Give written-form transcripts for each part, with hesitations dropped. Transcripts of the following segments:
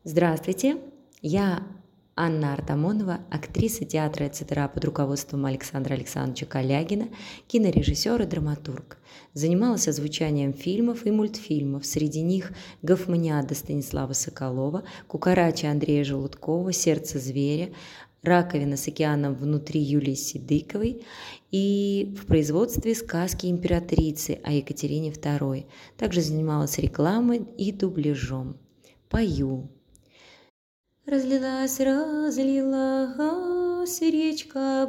Здравствуйте, я Анна Артамонова, актриса театра ЦТРА под руководством Александра Александровича Калягина, кинорежиссер и драматург. Занималась озвучанием фильмов и мультфильмов, среди них «Гофманиада» Станислава Соколова, «Кукарача» Андрея Желудкова, «Сердце зверя», «Раковина с океаном внутри» Юлии Сидыковой и в производстве «Сказки императрицы» о Екатерине II. Также занималась рекламой и дубляжом. Пою. Разлилась речка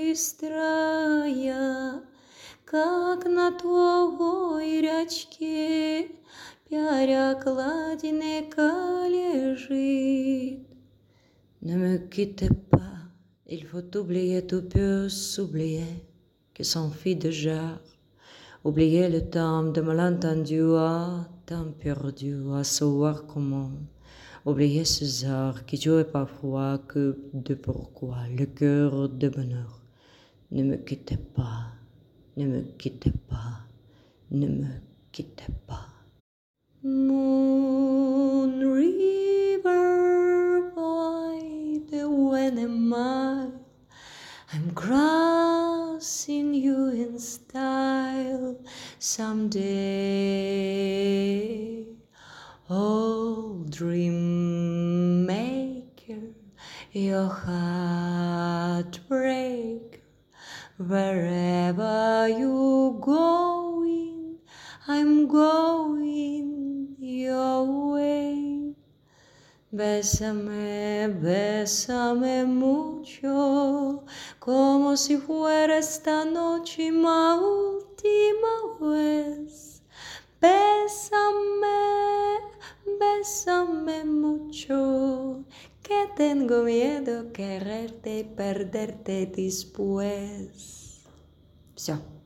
быстрая, как на той речке перекладинка лежит. Ne me quittez pas, il faut oublier tout peut s'oublier, que s'enfuit déjà. Oublier le temps de malentendu, temps perdu, à savoir comment. Oublier ces heures qui jouaient parfois que de pourquoi, le cœur de bonheur. Ne me quittez pas, ne me quittez pas, ne me quittez pas. Moon river wide, when am I'm crossing you in style someday. Oh, dream maker, your heartbreaker, wherever you going, I'm going your way. Bésame, bésame mucho, como si fuera esta noche mi última vez. Bésame, bésame mucho, que tengo miedo quererte y perderte después. Все.